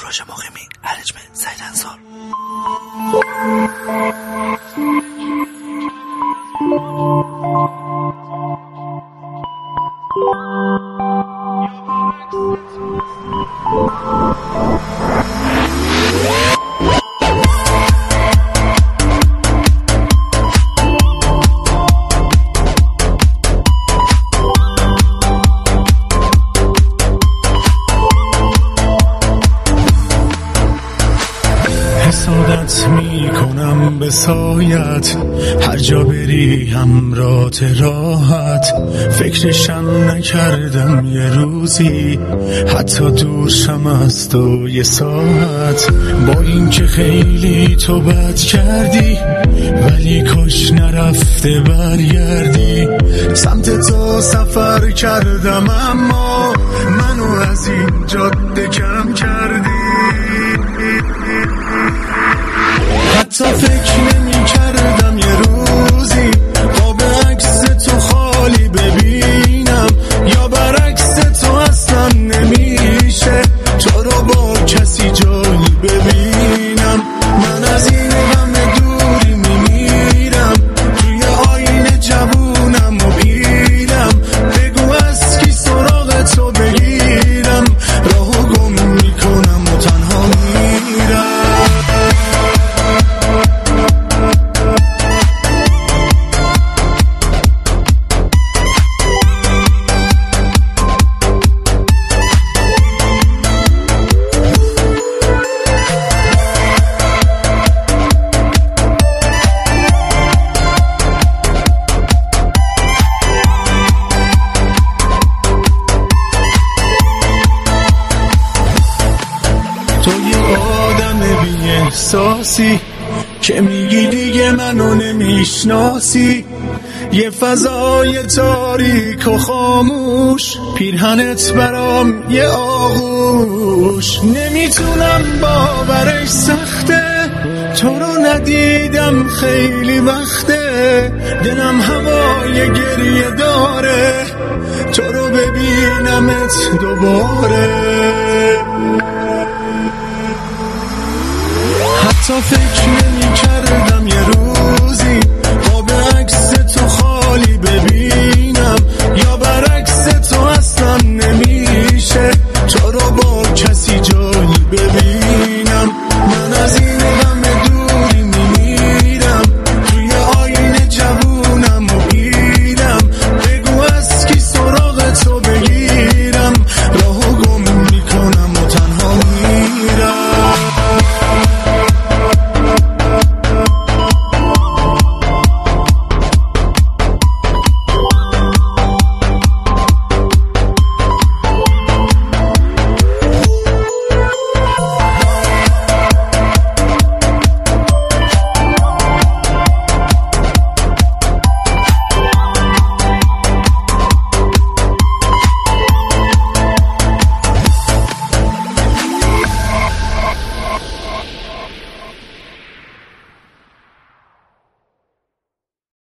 کوروش مقیمی، ارجمند، سعید انصار. حسادت میکنم به سایت، هر جا بری همراهت راحت. فکرشم نکردم یه روزی حتی دور شم از تو یه ساعت. با این که خیلی تو بد کردی ولی کاش نرفته برگردی. سمت تو سفر کردم اما منو از این جاده کم کردی. حتی فکر نمی کردم یه روزی قاب عکس تو خالی ببینم، یا برعکس تو اصلا نمیشه تو رو با کسی جایی ببینم. من از این غم دوری میمیرم، توی آینه جوونم و پیرم. بگو از کی سراغ تو بگیرم، راهو گم میکنم و تنها میرم. تو یه آدم بی احساسی که میگی دیگه منو نمیشناسی. یه فضای تاریک و خاموش، پیرهنت برام یه آغوش. نمیتونم باورش سخته تو رو ندیدم خیلی وقته. دلم هوای گریه داره تو رو ببینمت دوباره. حتی فکر نمی کردم یه روزی قاب عکس تو خالی ببینم، یا برعکس تو اصلا نمیشه تو رو با کسی جایی ببینم.